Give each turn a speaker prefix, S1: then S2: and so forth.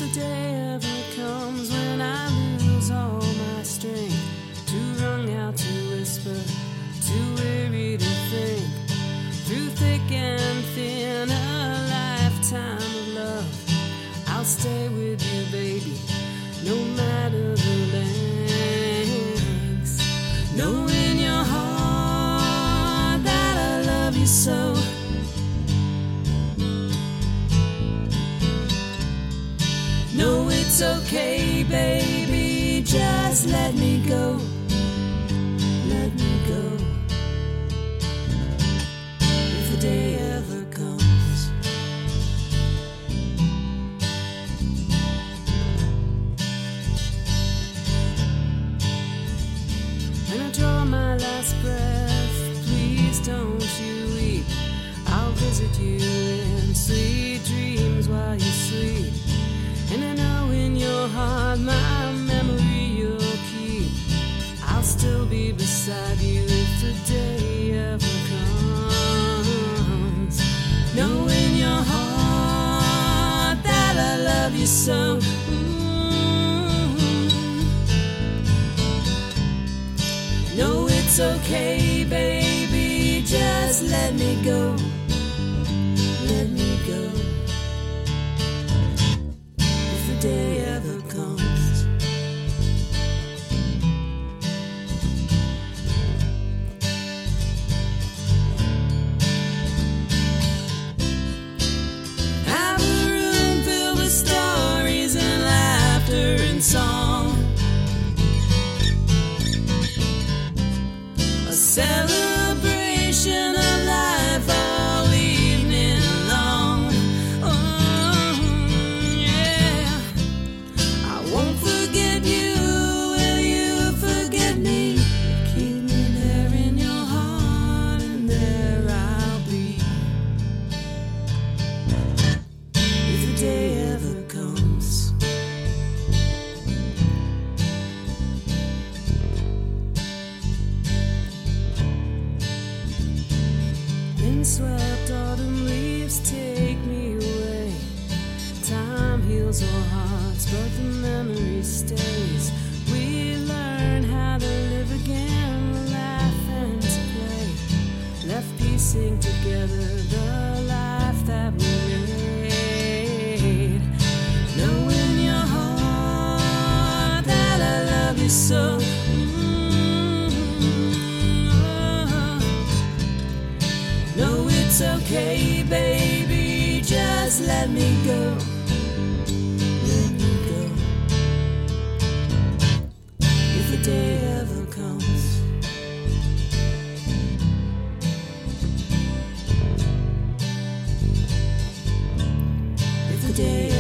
S1: day ever comes when I lose all my strength, too wrung out to whisper, too weary to think, through thick and thin, a lifetime of love, I'll stay with you, baby, no matter the lengths. Know in your heart that I love you so. No, it's okay, baby, just let me go. Let me go. If the day ever comes. When I draw my last breath, please don't you weep. I'll visit you in sweet dreams while you sleep. And I know in your heart my memory you'll keep. I'll still be beside you if the day ever comes. Know in your heart that I love you so. No, it's okay, baby, just let me go. Let me go. If the day ever comes. Have a room filled with stories and laughter and song. A celebration of life all evening long. Oh, yeah. I won't forget you. Will you forget me? Keep me there in your heart, and there I'll be. If the day ever comes. Windswept autumn leaves take me away. Time heals our hearts, but the memory stays. We learn how to live again, laugh and to play. Left piecing together the life that we made. Know in your heart that I love you so. No, it's okay, baby, just let me go. Let me go. If the day ever comes. If the day